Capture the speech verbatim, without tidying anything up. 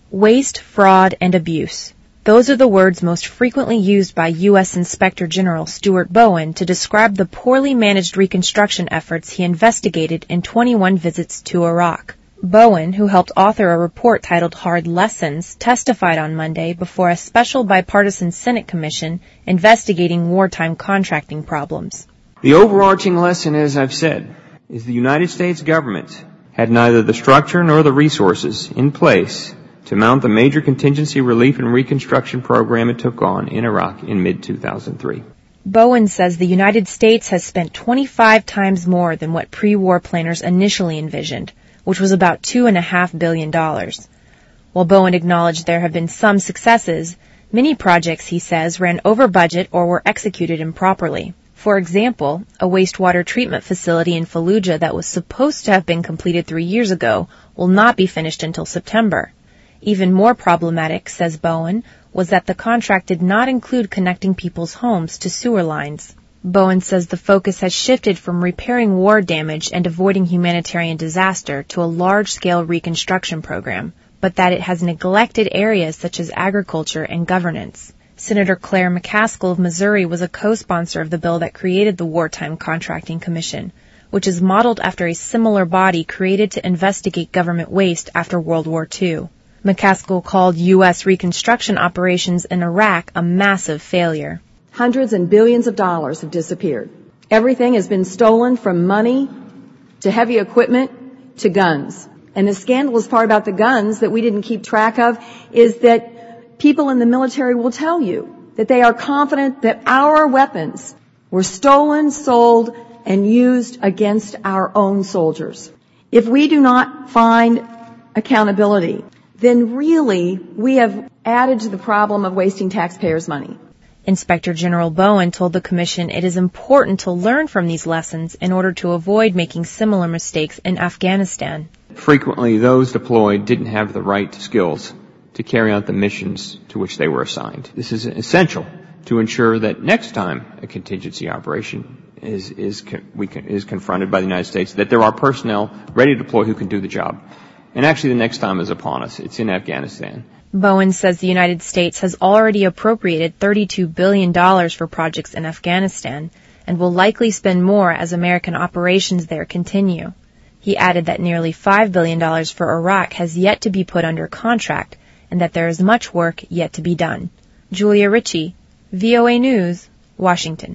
Waste, fraud, and abuse. Those are the words most frequently used by U S Inspector General Stuart Bowen to describe the poorly managed reconstruction efforts he investigated in twenty-one visits to Iraq. Bowen, who helped author a report titled Hard Lessons, testified on Monday before a special bipartisan Senate commission investigating wartime contracting problems. The overarching lesson, as I've said, is the United States government had neither the structure nor the resources in place to mount the major contingency relief and reconstruction program it took on in Iraq in mid two thousand three. Bowen says the United States has spent twenty-five times more than what pre-war planners initially envisioned, which was about two point five billion dollars. While Bowen acknowledged there have been some successes, many projects, he says, ran over budget or were executed improperly. For example, a wastewater treatment facility in Fallujah that was supposed to have been completed three years ago will not be finished until September. Even more problematic, says Bowen, was that the contract did not include connecting people's homes to sewer lines. Bowen says the focus has shifted from repairing war damage and avoiding humanitarian disaster to a large-scale reconstruction program, but that it has neglected areas such as agriculture and governance. Senator Claire McCaskill of Missouri was a co-sponsor of the bill that created the Wartime Contracting Commission, which is modeled after a similar body created to investigate government waste after World War Two. McCaskill called U S reconstruction operations in Iraq a massive failure. Hundreds and billions of dollars have disappeared. Everything has been stolen, from money to heavy equipment to guns. And the scandalous part about the guns that we didn't keep track of is that people in the military will tell you that they are confident that our weapons were stolen, sold, and used against our own soldiers. If we do not find accountability, then really we have added to the problem of wasting taxpayers' money. Inspector General Bowen told the commission it is important to learn from these lessons in order to avoid making similar mistakes in Afghanistan. Frequently, those deployed didn't have the right skills to carry out the missions to which they were assigned. This is essential to ensure that next time a contingency operation is is we can, is confronted by the United States, that there are personnel ready to deploy who can do the job. And actually, the next time is upon us. It's in Afghanistan. Bowen says the United States has already appropriated thirty-two billion dollars for projects in Afghanistan and will likely spend more as American operations there continue. He added that nearly five billion dollars for Iraq has yet to be put under contract and that there is much work yet to be done. Julia Ritchie, V O A News, Washington.